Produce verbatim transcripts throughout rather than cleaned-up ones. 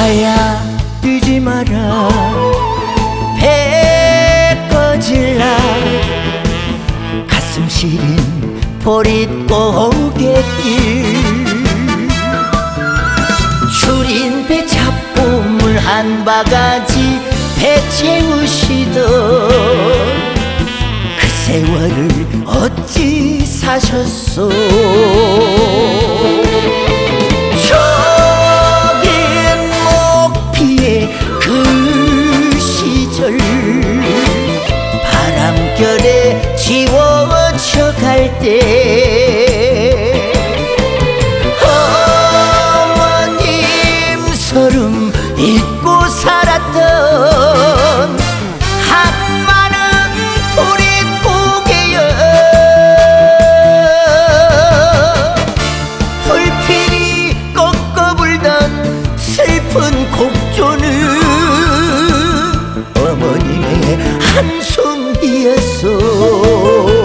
아야 뛰지 마라 배 꺼질라 가슴 시린 보릿고갯길 줄인 배 잡고 물 한 바가지 배 채우시던 그 세월을 어찌 사셨소. 저긴 목피의 그 시절 바람결에 지워져 갈 때 어머님 서름 잊고 살았던 한마는 보릿고개여 불필이 꺾어 불던 슬픈 곡조는 어머님의 한숨이었어.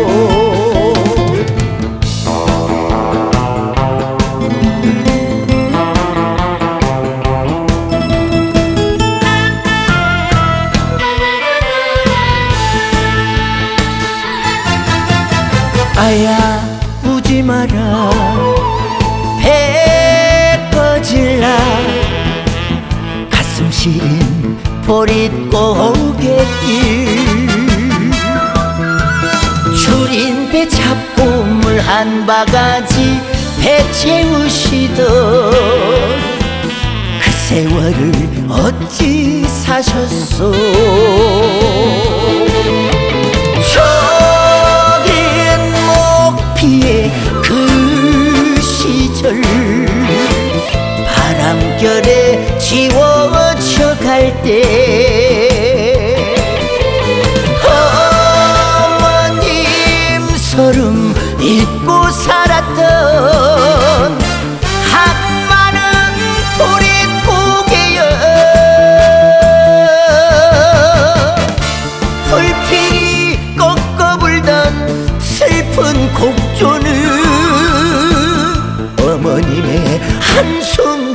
아야 우지 마라 배 꺼질라 가슴 시린 보릿고갯길 줄인 배 잡고 물 한 바가지 배 채우시던 그 세월을 어찌 사셨소. 피의 그 시절 바람결에 지워져 갈 때 어머님 서름 잊고 살았던 한마는 보릿고개여 불필이 꺾어 불던 슬픈 곡조는 어머님의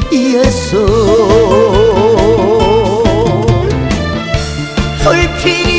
한숨이었어. 불필이